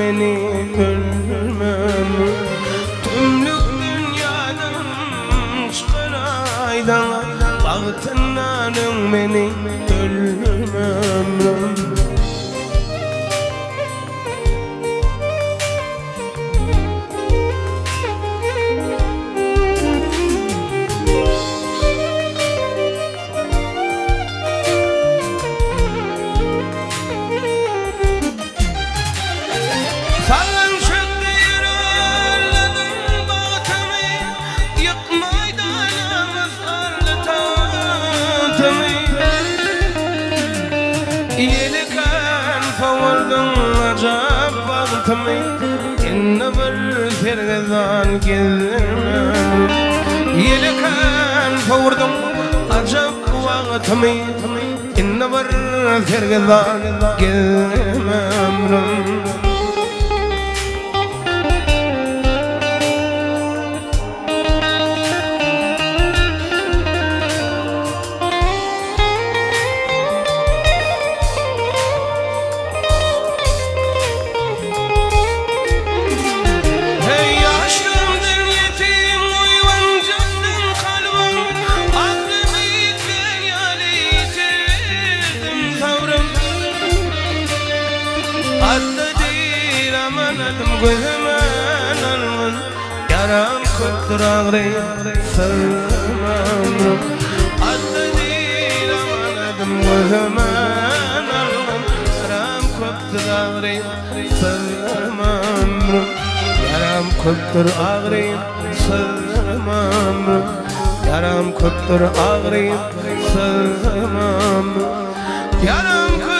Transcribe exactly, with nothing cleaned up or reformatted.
meni ölmem. Tümlük dünyadan çıkar aydan, bağıtından meni ölmem. Yelikan favurdun acab bağıtımı, inne bir fergezan gelmem. Yelikan favurdun acab bağıtımı, inne bir fergezan gelmem. Gözümen alın, yaram köptür ağrıyım sırmam. Adlı değil amanadım, gözümen alın, yaram köptür ağrıyım sırmam. Yaram köptür ağrıyım sırmam. Yaram köptür ağrıyım sırmam. Yaram köptür